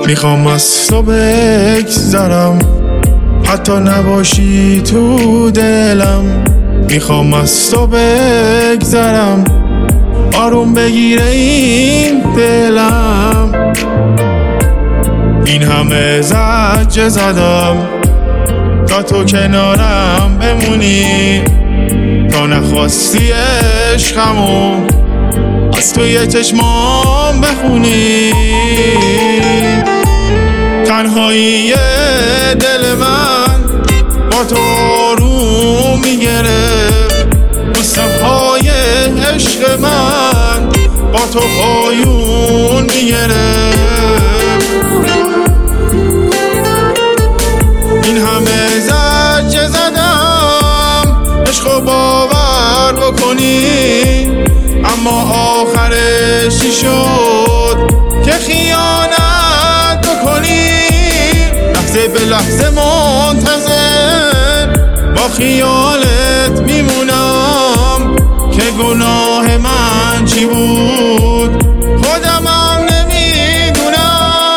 میخوام از تو بگذرم، حتی نباشی تو دلم. میخوام از تو بگذرم، آروم بگیره این دلم. این همه زجه زدم تا تو کنارم بمونی، تا نخواستی عشقمو از توی چشمام بخونی. تنهایی دل من با تو آروم میگرفت، مصطفای عشق من با تو پایون میگرفت. این همه زجه زدم عشقو باور بکنی، اما آخرش چی شد که خیانت بکنی. لحظه به لحظه منتظر با خیالت میمونم که گناه من چی بود خودمم نمیدونم.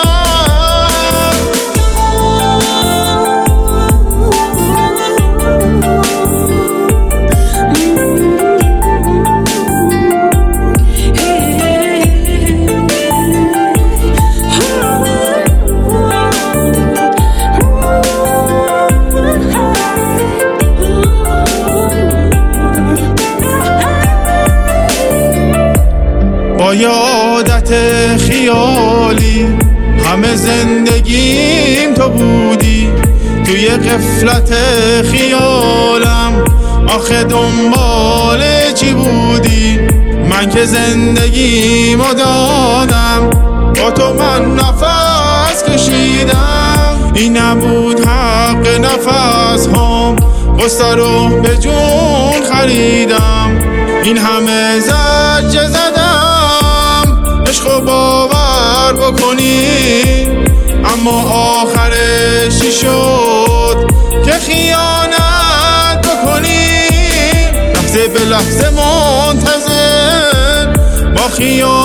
با یادت خیالی همه زندگیم تو بودی، توی غفلت خیالم آخه دنبال چی بودی؟ من که زندگیمو دادم، با تو من نفس کشیدم. این نبود حق نفس هام، قصه رو به جون خریدم. این همه زجه زدم عشقو باور بکنی، اما آخرش چی شد که خیانت بکنی. لحظه به لحظه منتظر با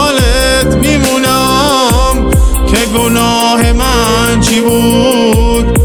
خیالت میمونم که گناه من چی بود